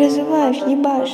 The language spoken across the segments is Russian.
разуваюсь, ебашь.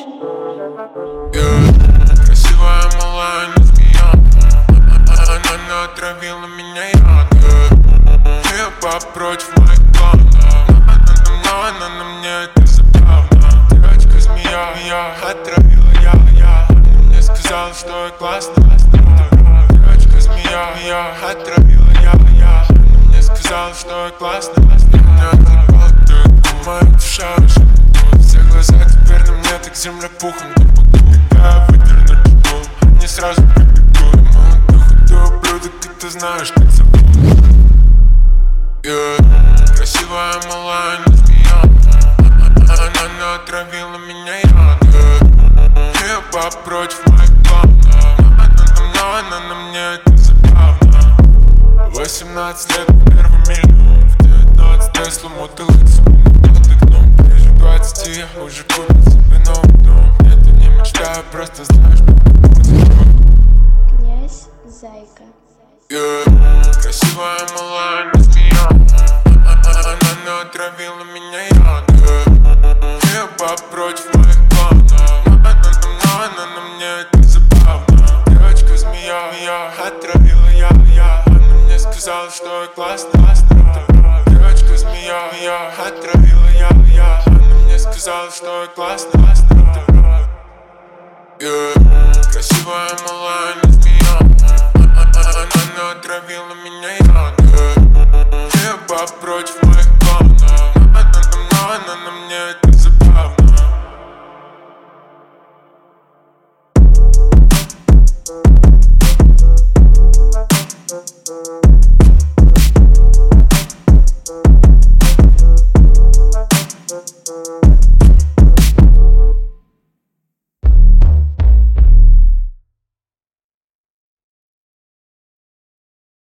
Красивая малая, не змея. Она отравила меня ядом. Я пап против моих планов. Но она на мне это забавно. Девочка змея, я отравила я. Она мне сказала, что я классная. Девочка змея, я отравила я. Она мне сказала, что я классная. Меня отъебал, ты моя душа уже. Все глаза теперь на мне, так земля пухом. Когда я выдерну тьму, не сразу прибегу. Молодой худой ублюдок, и ты знаешь, как зовут. Красивая малая, не змея. Она отравила меня ядом. Я пап против моих планов. Но она на мне это забавно. 18 лет, первый миллион. В 19 Теслу мотылась под окном. Ближе к 20 я уже купил себе новый дом. Это не мечта, просто знаешь, что будет. Князь Зайка. Красивая малая, не змея. Она отравила меня ядом. Я пап против моих планов. Но она на мне это забавно. Девочка змея, я отравила я. Она мне сказала, что я классная. Девочка змея, я отравила я. Она мне сказала, что я классная. Красивая малая, не змея. Она отравила меня ядом. Я пап против моих